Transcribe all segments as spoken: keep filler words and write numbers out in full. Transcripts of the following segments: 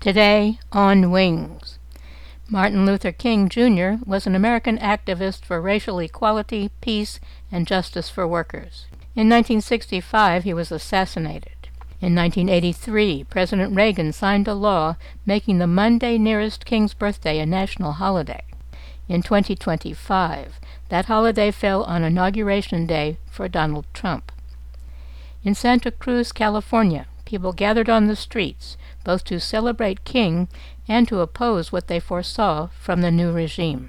Today on Wings. Martin Luther King, Junior was an American activist for racial equality, peace, and justice for workers. In nineteen sixty-five, he was assassinated. In nineteen eighty-three, President Reagan signed a law making the Monday nearest King's birthday a national holiday. In twenty twenty-five, that holiday fell on Inauguration Day for Donald Trump. In Santa Cruz, California, people gathered on the streets, both to celebrate King and to oppose what they foresaw from the new regime.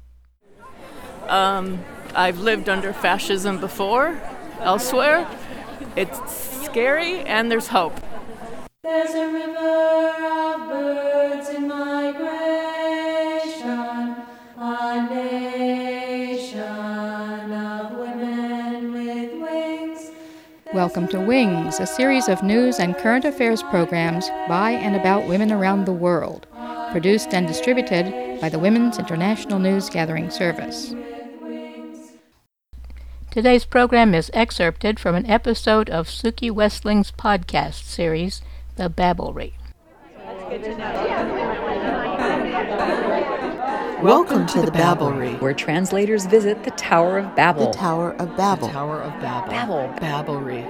Um, I've lived under fascism before, elsewhere. It's scary and there's hope. There's a river of birds in migration, a nation of women with wings. Welcome to Wings, a series of news and current affairs programs by and about women around the world, produced and distributed by the Women's International News Gathering Service. Today's program is excerpted from an episode of Suki Westling's podcast series, The Babblery. Welcome to the Babblery, where translators visit the Tower of Babel. The Tower of Babel. The Tower of Babel. Babel. Babblery.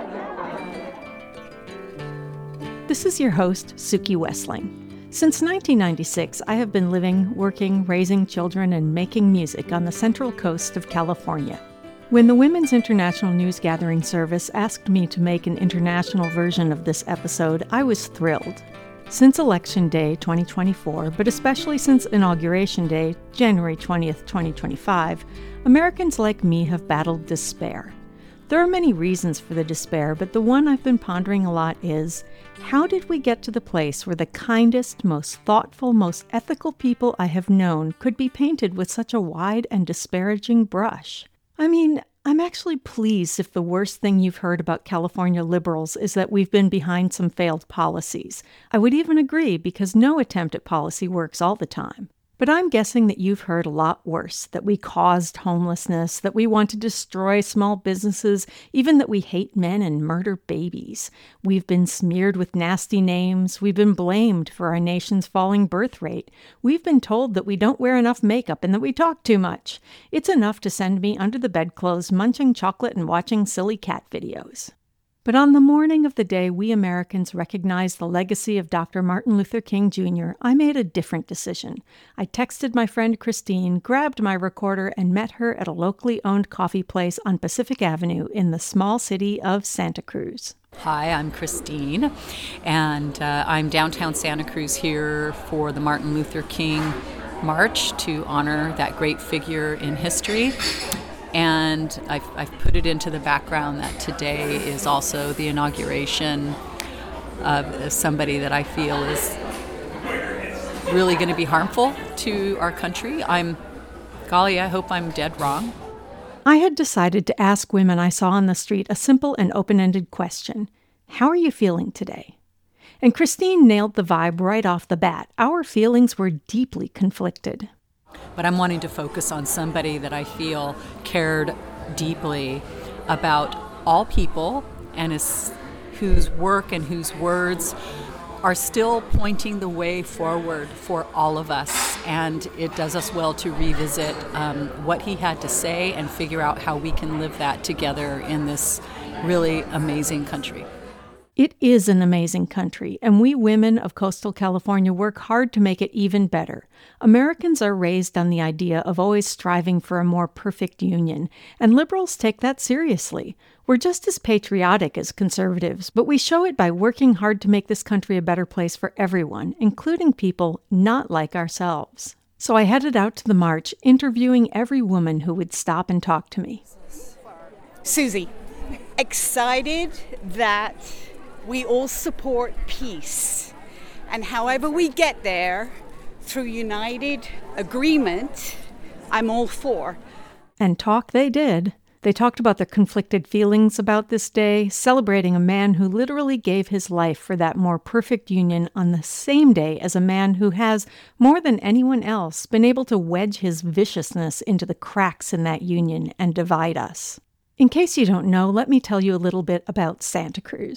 This is your host, Suki Westling. Since nineteen ninety-six, I have been living, working, raising children, and making music on the central coast of California. When the Women's International News Gathering Service asked me to make an international version of this episode, I was thrilled. Since Election Day twenty twenty-four, but especially since Inauguration Day, January twentieth, twenty twenty-five, Americans like me have battled despair. There are many reasons for the despair, but the one I've been pondering a lot is, how did we get to the place where the kindest, most thoughtful, most ethical people I have known could be painted with such a wide and disparaging brush? I mean, I'm actually pleased if the worst thing you've heard about California liberals is that we've been behind some failed policies. I would even agree, because no attempt at policy works all the time. But I'm guessing that you've heard a lot worse, that we caused homelessness, that we want to destroy small businesses, even that we hate men and murder babies. We've been smeared with nasty names. We've been blamed for our nation's falling birth rate. We've been told that we don't wear enough makeup and that we talk too much. It's enough to send me under the bedclothes munching chocolate and watching silly cat videos. But on the morning of the day we Americans recognized the legacy of Doctor Martin Luther King, Junior, I made a different decision. I texted my friend Christine, grabbed my recorder, and met her at a locally owned coffee place on Pacific Avenue in the small city of Santa Cruz. Hi, I'm Christine, and uh, I'm downtown Santa Cruz here for the Martin Luther King March to honor that great figure in history. And I've, I've put it into the background that today is also the inauguration of somebody that I feel is really going to be harmful to our country. I'm, golly, I hope I'm dead wrong. I had decided to ask women I saw on the street a simple and open-ended question. How are you feeling today? And Christine nailed the vibe right off the bat. Our feelings were deeply conflicted. But I'm wanting to focus on somebody that I feel cared deeply about all people and is, whose work and whose words are still pointing the way forward for all of us. And it does us well to revisit um, what he had to say and figure out how we can live that together in this really amazing country. It is an amazing country, and we women of coastal California work hard to make it even better. Americans are raised on the idea of always striving for a more perfect union, and liberals take that seriously. We're just as patriotic as conservatives, but we show it by working hard to make this country a better place for everyone, including people not like ourselves. So I headed out to the march, interviewing every woman who would stop and talk to me. Susie, excited that we all support peace, and however we get there, through united agreement, I'm all for. And talk they did. They talked about their conflicted feelings about this day, celebrating a man who literally gave his life for that more perfect union on the same day as a man who has, more than anyone else, been able to wedge his viciousness into the cracks in that union and divide us. In case you don't know, let me tell you a little bit about Santa Cruz.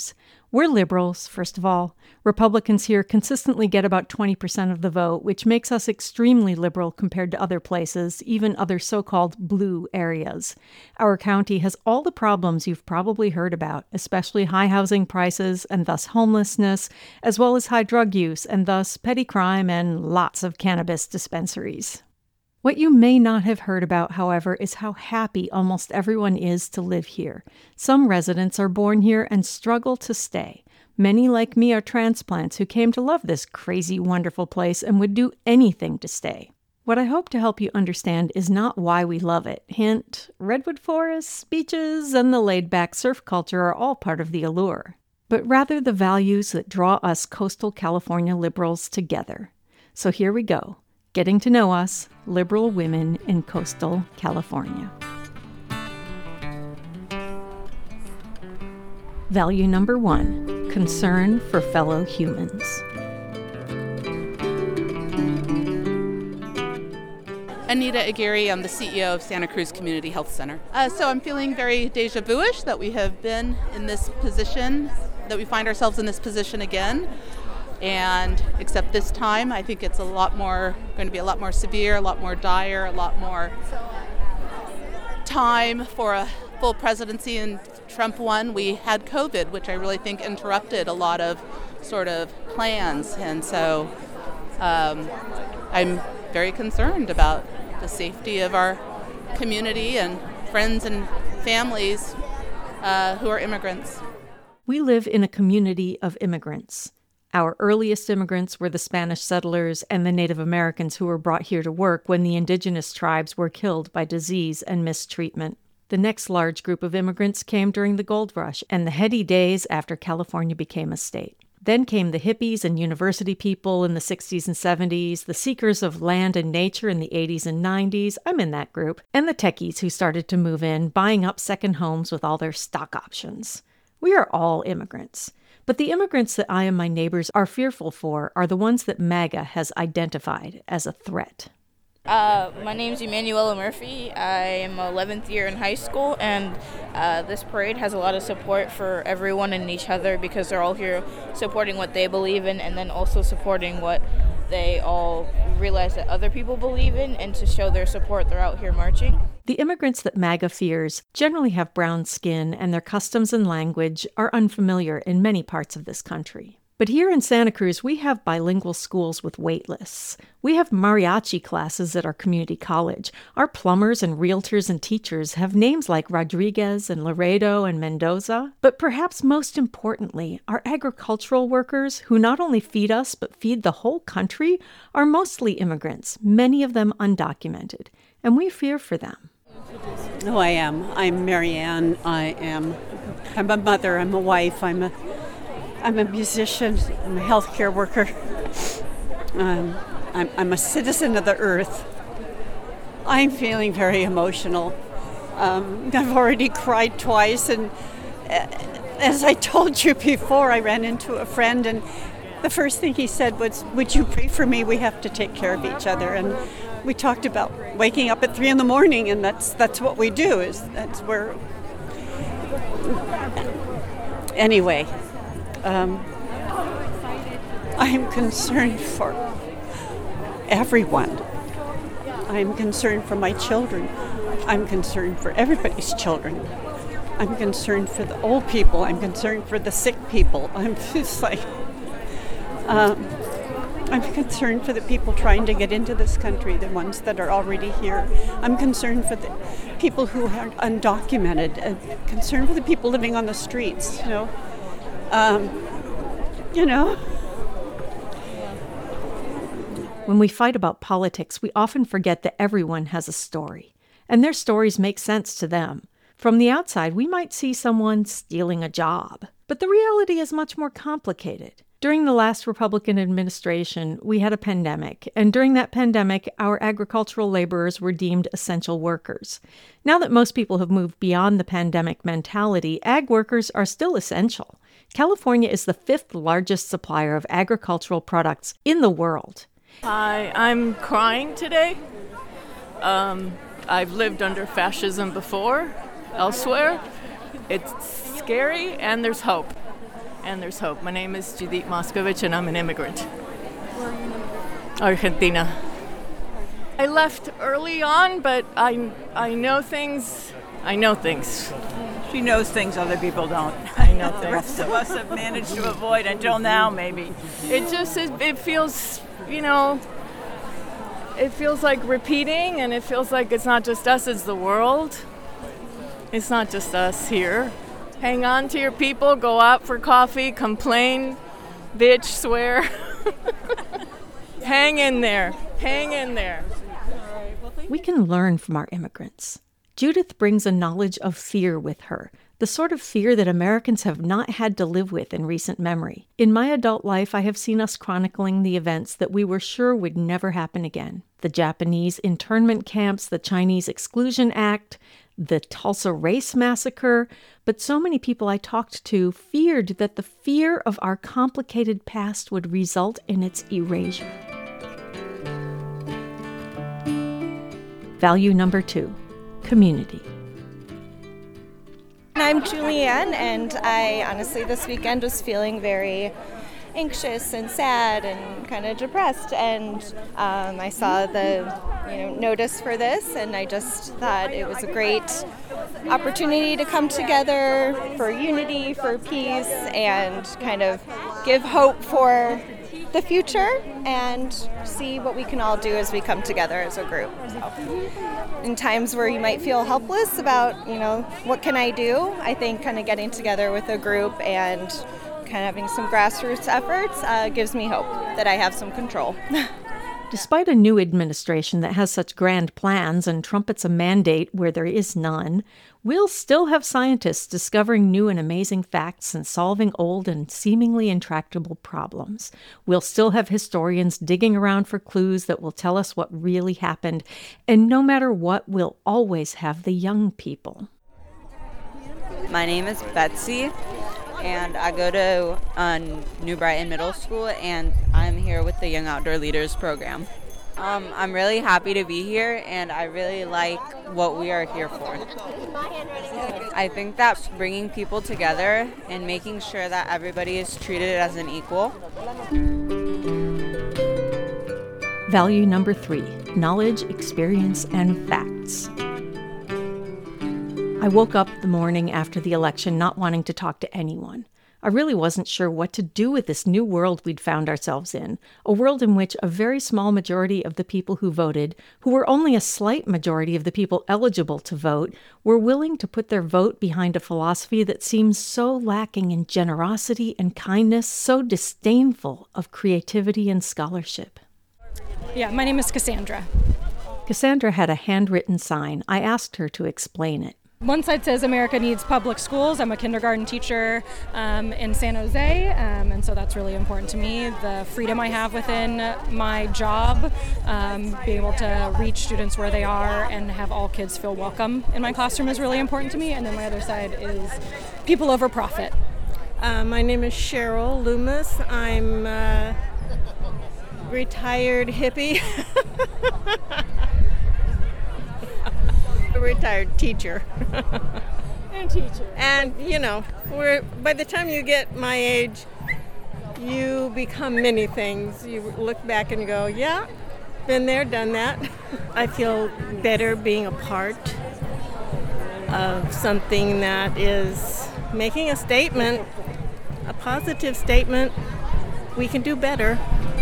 We're liberals, first of all. Republicans here consistently get about twenty percent of the vote, which makes us extremely liberal compared to other places, even other so-called blue areas. Our county has all the problems you've probably heard about, especially high housing prices and thus homelessness, as well as high drug use and thus petty crime and lots of cannabis dispensaries. What you may not have heard about, however, is how happy almost everyone is to live here. Some residents are born here and struggle to stay. Many, like me, are transplants who came to love this crazy, wonderful place and would do anything to stay. What I hope to help you understand is not why we love it. Hint, redwood forests, beaches, and the laid-back surf culture are all part of the allure. But rather the values that draw us coastal California liberals together. So here we go. Getting to know us, liberal women in coastal California. Value number one, concern for fellow humans. Anita Aguirre, I'm the C E O of Santa Cruz Community Health Center. Uh, so I'm feeling very deja vu-ish that we have been in this position, that we find ourselves in this position again. And except this time, I think it's a lot more, going to be a lot more severe, a lot more dire, a lot more time for a full presidency. And Trump won. We had COVID, which I really think interrupted a lot of sort of plans. And so um, I'm very concerned about the safety of our community and friends and families uh, who are immigrants. We live in a community of immigrants. Our earliest immigrants were the Spanish settlers and the Native Americans who were brought here to work when the indigenous tribes were killed by disease and mistreatment. The next large group of immigrants came during the gold rush and the heady days after California became a state. Then came the hippies and university people in the sixties and seventies, the seekers of land and nature in the eighties and nineties, I'm in that group, and the techies who started to move in, buying up second homes with all their stock options. We are all immigrants. But the immigrants that I and my neighbors are fearful for are the ones that MAGA has identified as a threat. Uh, my name's Emanuela Murphy. I am eleventh year in high school, and uh, this parade has a lot of support for everyone and each other because they're all here supporting what they believe in and then also supporting what they all realize that other people believe in, and to show their support, they're out here marching. The immigrants that MAGA fears generally have brown skin, and their customs and language are unfamiliar in many parts of this country. But here in Santa Cruz, we have bilingual schools with wait lists. We have mariachi classes at our community college. Our plumbers and realtors and teachers have names like Rodriguez and Laredo and Mendoza. But perhaps most importantly, our agricultural workers, who not only feed us but feed the whole country, are mostly immigrants, many of them undocumented. And we fear for them. Oh, I am. I'm Marianne. I am. I'm a mother. I'm a wife. I'm a. I'm a musician. I'm a healthcare worker. Um, I'm, I'm a citizen of the earth. I'm feeling very emotional. Um, I've already cried twice, and uh, as I told you before, I ran into a friend, and the first thing he said was, "Would you pray for me? We have to take care of each other." And we talked about waking up at three in the morning, and that's that's what we do. Is that's where. Anyway. Um, I'm concerned for everyone. I'm concerned for my children. I'm concerned for everybody's children. I'm concerned for the old people. I'm concerned for the sick people. I'm just like, um, I'm concerned for the people trying to get into this country, the ones that are already here. I'm concerned for the people who are undocumented. I'm concerned for the people living on the streets, you know. Um, you know. When we fight about politics, we often forget that everyone has a story, and their stories make sense to them. From the outside, we might see someone stealing a job, but the reality is much more complicated. During the last Republican administration, we had a pandemic, and during that pandemic, our agricultural laborers were deemed essential workers. Now that most people have moved beyond the pandemic mentality, ag workers are still essential. California is the fifth largest supplier of agricultural products in the world. Hi, I'm crying today. Um, I've lived under fascism before, elsewhere. It's scary, and there's hope. and there's hope. My name is Judith Moscovich, and I'm an immigrant. Where are you in Argentina. I left early on, but I, I know things. I know things. She knows things other people don't. I know The things. rest of us have managed to avoid until now, maybe. It just, it, it feels, you know, it feels like repeating, and it feels like it's not just us, it's the world. It's not just us here. Hang on to your people, go out for coffee, complain, bitch, swear. Hang in there. Hang in there. We can learn from our immigrants. Judith brings a knowledge of fear with her, the sort of fear that Americans have not had to live with in recent memory. In my adult life, I have seen us chronicling the events that we were sure would never happen again. The Japanese internment camps, the Chinese Exclusion Act, the Tulsa Race Massacre, but so many people I talked to feared that the fear of our complicated past would result in its erasure. Value number two, community. I'm Julianne, and I honestly this weekend was feeling very anxious and sad and kind of depressed, and um, I saw the you know notice for this, and I just thought it was a great opportunity to come together for unity, for peace, and kind of give hope for the future and see what we can all do as we come together as a group. So, in times where you might feel helpless about, you know, what can I do? I think kind of getting together with a group and kind of having some grassroots efforts uh, gives me hope that I have some control. Despite a new administration that has such grand plans and trumpets a mandate where there is none, we'll still have scientists discovering new and amazing facts and solving old and seemingly intractable problems. We'll still have historians digging around for clues that will tell us what really happened. And no matter what, we'll always have the young people. My name is Betsy, and I go to uh, New Brighton Middle School, and I'm here with the Young Outdoor Leaders program. Um, I'm really happy to be here, and I really like what we are here for. I think that bringing people together and making sure that everybody is treated as an equal. Value number three, knowledge, experience, and facts. I woke up the morning after the election not wanting to talk to anyone. I really wasn't sure what to do with this new world we'd found ourselves in, a world in which a very small majority of the people who voted, who were only a slight majority of the people eligible to vote, were willing to put their vote behind a philosophy that seems so lacking in generosity and kindness, so disdainful of creativity and scholarship. Yeah, my name is Cassandra. Cassandra had a handwritten sign. I asked her to explain it. One side says America needs public schools. I'm a kindergarten teacher um, in San Jose, um, and so that's really important to me. The freedom I have within my job, um, being able to reach students where they are and have all kids feel welcome in my classroom is really important to me. And then my other side is people over profit. Uh, my name is Cheryl Loomis. I'm a retired hippie. A retired teacher. And teacher. And, you know, we're, by the time you get my age, you become many things. You look back and go, yeah, been there, done that. I feel better being a part of something that is making a statement, a positive statement. We can do better.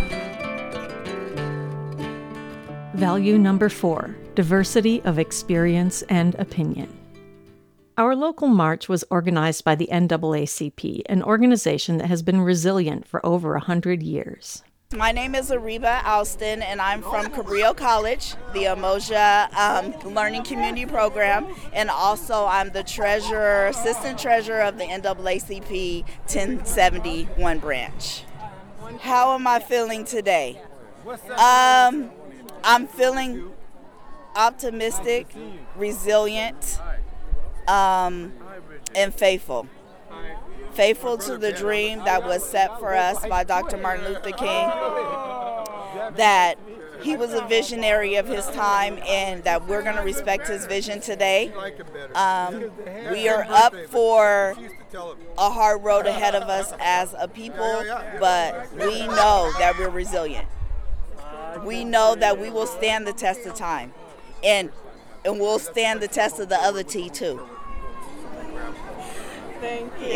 Value number four, diversity of experience and opinion. Our local march was organized by the N double A C P, an organization that has been resilient for over a hundred years. My name is Ariba Alston, and I'm from Cabrillo College, the Umoja um, Learning Community Program, and also I'm the treasurer, assistant treasurer of the N double A C P ten seventy-one branch. How am I feeling today? Um, I'm feeling optimistic, resilient, um, and faithful. Faithful to the dream that was set for us by Doctor Martin Luther King, that he was a visionary of his time, and that we're going to respect his vision today. Um, we are up for a hard road ahead of us as a people, but we know that we're resilient. We know that we will stand the test of time, and and we'll stand the test of the other T too. Thank you.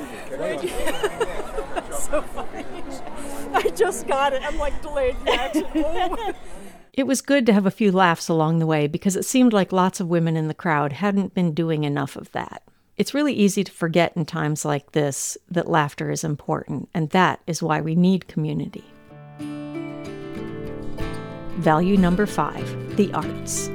Yeah. That's so funny. I just got it. I'm like delayed reaction. It was good to have a few laughs along the way because it seemed like lots of women in the crowd hadn't been doing enough of that. It's really easy to forget in times like this that laughter is important, and that is why we need community. Value number five, the arts.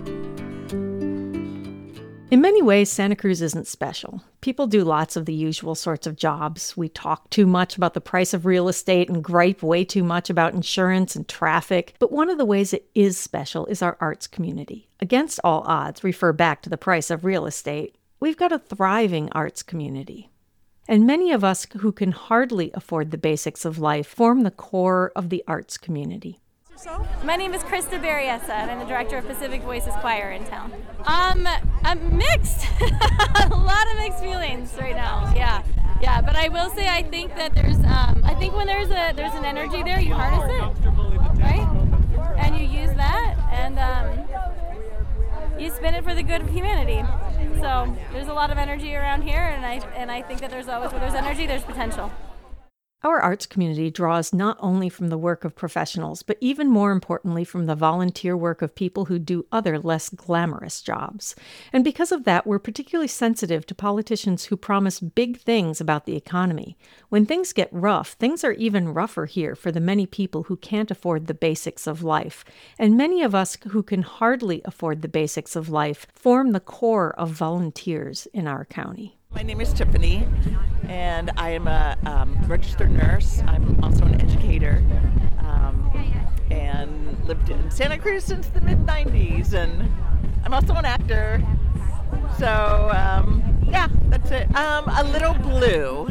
In many ways, Santa Cruz isn't special. People do lots of the usual sorts of jobs. We talk too much about the price of real estate and gripe way too much about insurance and traffic. But one of the ways it is special is our arts community. Against all odds, refer back to the price of real estate. We've got a thriving arts community. And many of us who can hardly afford the basics of life form the core of the arts community. My name is Krista Berriesa, and I'm the director of Pacific Voices Choir in town. Um, I'm mixed. A lot of mixed feelings right now. Yeah, yeah. But I will say, I think that there's, um, I think when there's a there's an energy there, you harness it, right? And you use that, and um, you spin it for the good of humanity. So there's a lot of energy around here, and I and I think that there's always where there's energy, there's potential. Our arts community draws not only from the work of professionals, but even more importantly from the volunteer work of people who do other less glamorous jobs. And because of that, we're particularly sensitive to politicians who promise big things about the economy. When things get rough, things are even rougher here for the many people who can't afford the basics of life. And many of us who can hardly afford the basics of life form the core of volunteers in our county. My name is Tiffany, and I am a um, registered nurse. I'm also an educator, um, and lived in Santa Cruz since the mid nineties, and I'm also an actor. So, um, yeah, that's it. Um, a little blue.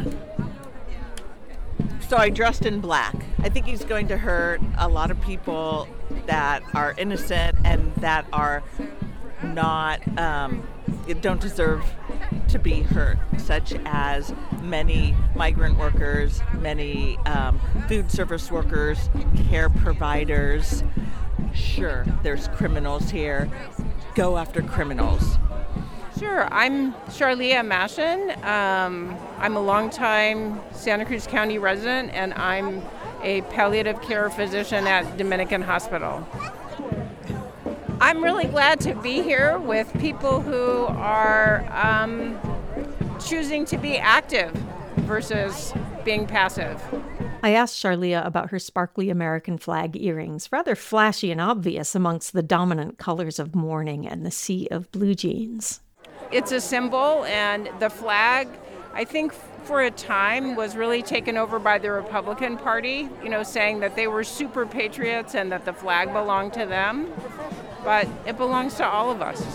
So I dressed in black. I think he's going to hurt a lot of people that are innocent and that are not, um, don't deserve to be hurt, such as many migrant workers, many um, food service workers, care providers. Sure, there's criminals here. Go after criminals. Sure, I'm Charlia Mashin. Um, I'm a longtime Santa Cruz County resident, and I'm a palliative care physician at Dominican Hospital. I'm really glad to be here with people who are um, choosing to be active versus being passive. I asked Charlia about her sparkly American flag earrings, rather flashy and obvious amongst the dominant colors of mourning and the sea of blue jeans. It's a symbol, and the flag, I think for a time, was really taken over by the Republican Party, you know, saying that they were super patriots and that the flag belonged to them. But it belongs to all of us.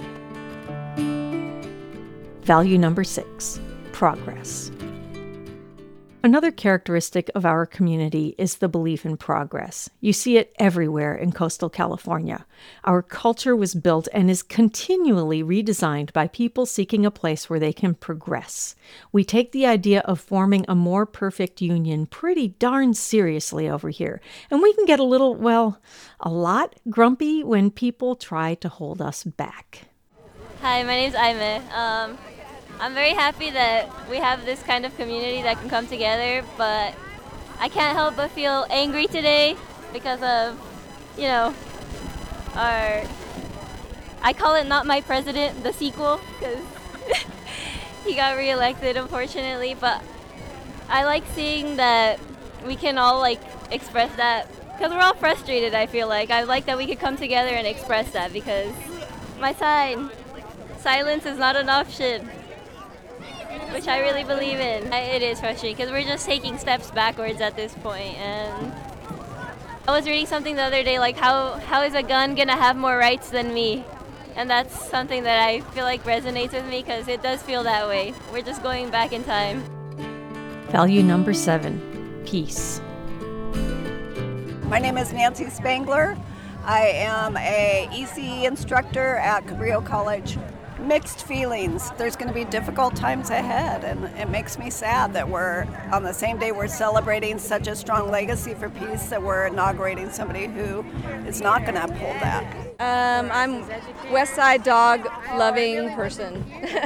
Value number six, progress. Another characteristic of our community is the belief in progress. You see it everywhere in coastal California. Our culture was built and is continually redesigned by people seeking a place where they can progress. We take the idea of forming a more perfect union pretty darn seriously over here, and we can get a little, well, a lot grumpy when people try to hold us back. Hi, my name's Aime. Um, I'm very happy that we have this kind of community that can come together, but I can't help but feel angry today because of, you know, our, I call it Not My President, the sequel, because he got reelected, unfortunately, but I like seeing that we can all, like, express that, because we're all frustrated, I feel like. I like that we could come together and express that, because my side, silence is not an option, which I really believe in. It is frustrating because we're just taking steps backwards at this point. And I was reading something the other day, like how how is a gun gonna have more rights than me? And that's something that I feel like resonates with me because it does feel that way. We're just going back in time. Value number seven, peace. My name is Nancy Spangler. I am a E C E instructor at Cabrillo College. Mixed feelings. There's going to be difficult times ahead, and it makes me sad that we're, on the same day we're celebrating such a strong legacy for peace, that we're inaugurating somebody who is not going to uphold that. Um, I'm West Side dog loving person.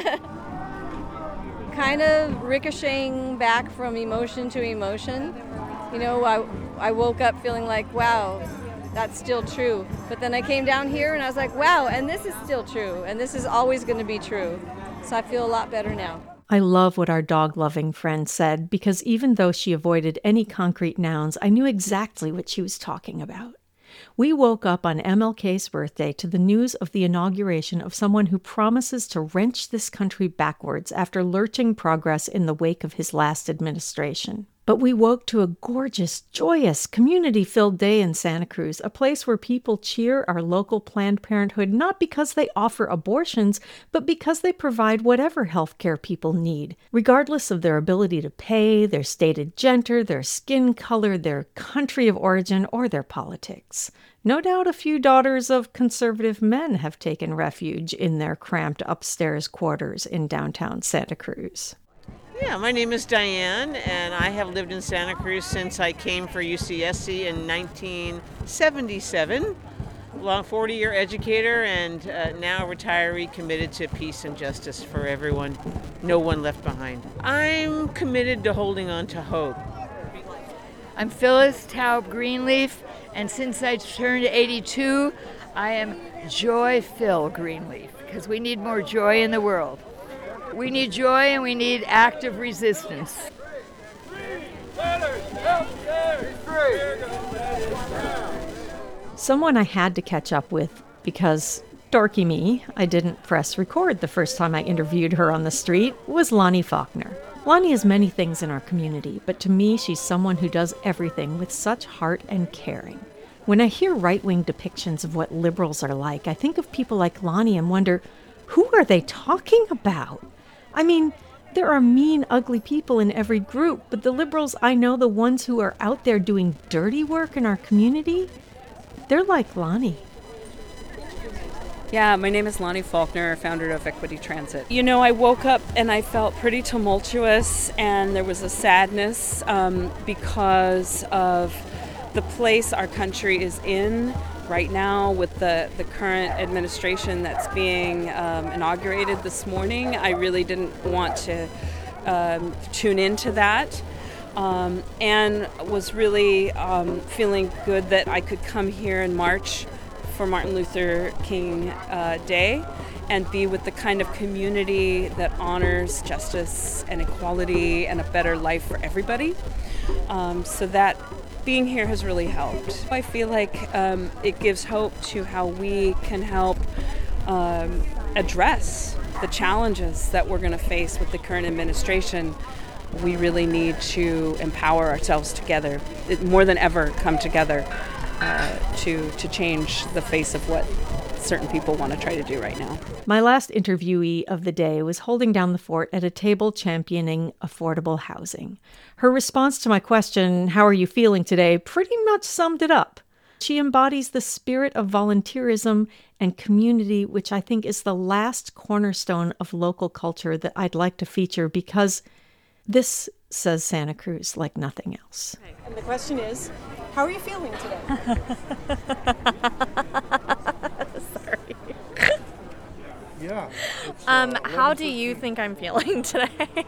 Kind of ricocheting back from emotion to emotion. You know, I, I woke up feeling like, wow, that's still true. But then I came down here and I was like, wow, and this is still true. And this is always going to be true. So I feel a lot better now. I love what our dog-loving friend said, because even though she avoided any concrete nouns, I knew exactly what she was talking about. We woke up on M L K's birthday to the news of the inauguration of someone who promises to wrench this country backwards after lurching progress in the wake of his last administration. But we woke to a gorgeous, joyous, community-filled day in Santa Cruz, a place where people cheer our local Planned Parenthood not because they offer abortions, but because they provide whatever health care people need, regardless of their ability to pay, their stated gender, their skin color, their country of origin, or their politics. No doubt a few daughters of conservative men have taken refuge in their cramped upstairs quarters in downtown Santa Cruz. Yeah, my name is Diane, and I have lived in Santa Cruz since I came for U C S C in nineteen seventy-seven. Long forty-year educator and uh, now retiree committed to peace and justice for everyone, no one left behind. I'm committed to holding on to hope. I'm Phyllis Taub Greenleaf, and since I turned eighty-two, I am Joy Phil Greenleaf, because we need more joy in the world. We need joy and we need active resistance. Someone I had to catch up with because, dorky me, I didn't press record the first time I interviewed her on the street, was Lonnie Faulkner. Lonnie is many things in our community, but to me she's someone who does everything with such heart and caring. When I hear right-wing depictions of what liberals are like, I think of people like Lonnie and wonder, who are they talking about? I mean, there are mean, ugly people in every group, but the liberals I know, the ones who are out there doing dirty work in our community, they're like Lonnie. Yeah, my name is Lonnie Faulkner, founder of Equity Transit. You know, I woke up and I felt pretty tumultuous, and there was a sadness um, because of the place our country is in right now with the, the current administration that's being um, inaugurated this morning. I really didn't want to um, tune into that, um, and was really um, feeling good that I could come here in March for Martin Luther King uh, Day and be with the kind of community that honors justice and equality and a better life for everybody. Um, so that being here has really helped. I feel like um, it gives hope to how we can help um, address the challenges that we're going to face with the current administration. We really need to empower ourselves together, it, more than ever come together uh, to, to change the face of what certain people want to try to do right now. My last interviewee of the day was holding down the fort at a table championing affordable housing. Her response to my question, how are you feeling today, pretty much summed it up. She embodies the spirit of volunteerism and community, which I think is the last cornerstone of local culture that I'd like to feature, because this says Santa Cruz like nothing else. And the question is, how are you feeling today? Sorry. Yeah. Um, how do you think I'm feeling today?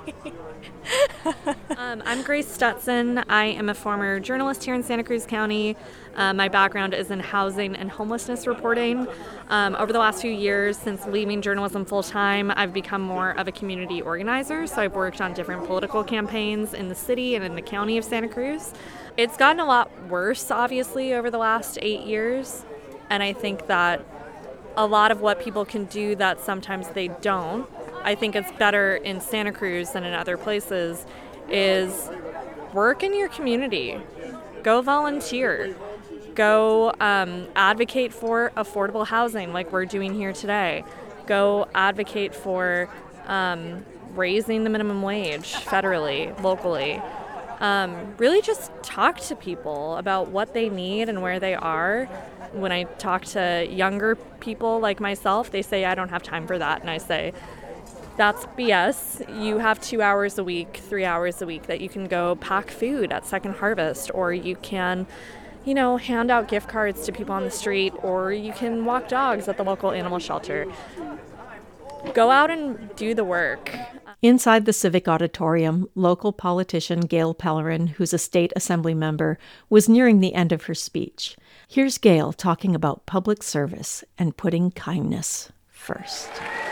um, I'm Grace Stutson. I am a former journalist here in Santa Cruz County. Uh, my background is in housing and homelessness reporting. Um, over the last few years, since leaving journalism full-time, I've become more of a community organizer. So I've worked on different political campaigns in the city and in the county of Santa Cruz. It's gotten a lot worse, obviously, over the last eight years. And I think that a lot of what people can do that sometimes they don't, I think it's better in Santa Cruz than in other places, is work in your community. Go volunteer. Go um, advocate for affordable housing like we're doing here today. Go advocate for um, raising the minimum wage federally, locally. Um, really just talk to people about what they need and where they are. When I talk to younger people like myself, they say, I don't have time for that. And I say, that's B S. You have two hours a week, three hours a week that you can go pack food at Second Harvest, or you can, you know, hand out gift cards to people on the street, or you can walk dogs at the local animal shelter. Go out and do the work. Inside the Civic Auditorium, local politician Gail Pellerin, who's a state assembly member, was nearing the end of her speech. Here's Gail talking about public service and putting kindness first.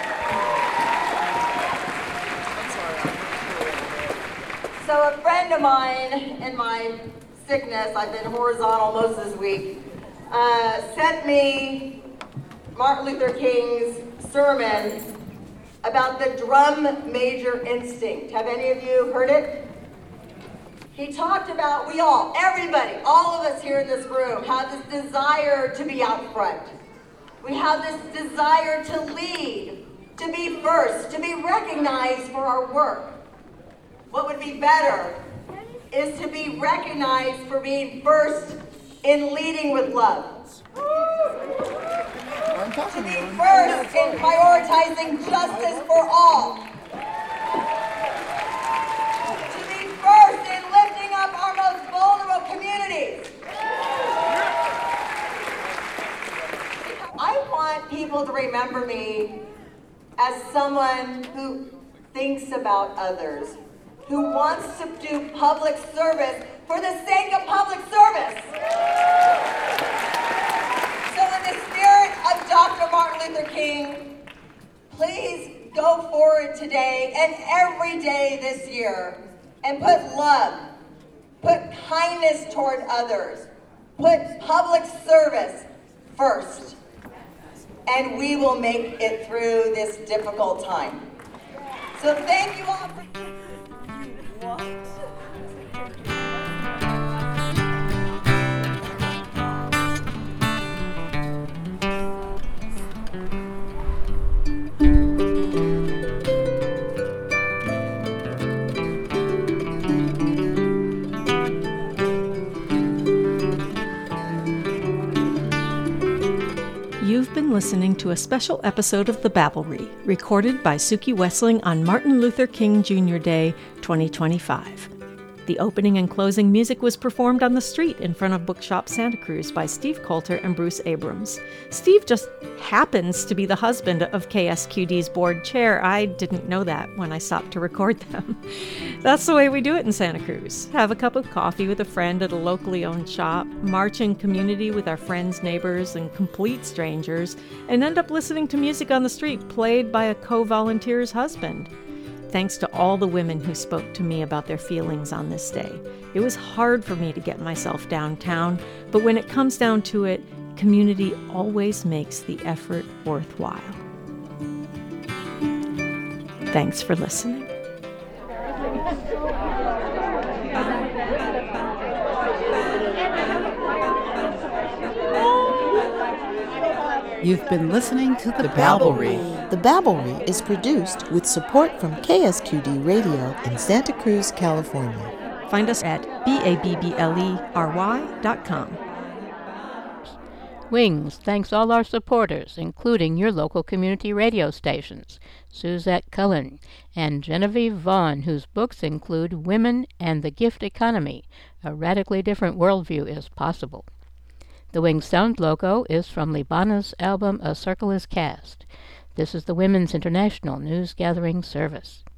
So a friend of mine in my sickness, I've been horizontal most of this week, uh, sent me Martin Luther King's sermon about the drum major instinct. Have any of you heard it? He talked about, we all, everybody, all of us here in this room have this desire to be out front. We have this desire to lead, to be first, to be recognized for our work. What would be better is to be recognized for being first in leading with love. To be first in prioritizing justice for all. To be first in lifting up our most vulnerable communities. I want people to remember me as someone who thinks about others, who wants to do public service for the sake of public service. So in the spirit of Doctor Martin Luther King, please go forward today and every day this year and put love, put kindness toward others, put public service first, and we will make it through this difficult time. So thank you all for You've been listening to a special episode of The Babblery, recorded by Suki Wessling on Martin Luther King Junior Day, twenty twenty-five. The opening and closing music was performed on the street in front of Bookshop Santa Cruz by Steve Coulter and Bruce Abrams. Steve just happens to be the husband of K S Q D's board chair. I didn't know that when I stopped to record them. That's the way we do it in Santa Cruz. Have a cup of coffee with a friend at a locally owned shop, march in community with our friends, neighbors, and complete strangers, and end up listening to music on the street played by a co-volunteer's husband. Thanks to all the women who spoke to me about their feelings on this day. It was hard for me to get myself downtown, but when it comes down to it, community always makes the effort worthwhile. Thanks for listening. You've been listening to The, the Babblery. The Babblery is produced with support from K S Q D Radio in Santa Cruz, California. Find us at B A B B L E R Y dot com. Wings thanks all our supporters, including your local community radio stations, Suzette Cullen and Genevieve Vaughn, whose books include Women and the Gift Economy, A Radically Different Worldview is Possible. The Wings sound logo is from Libana's album A Circle is Cast. This is the Women's International News Gathering Service.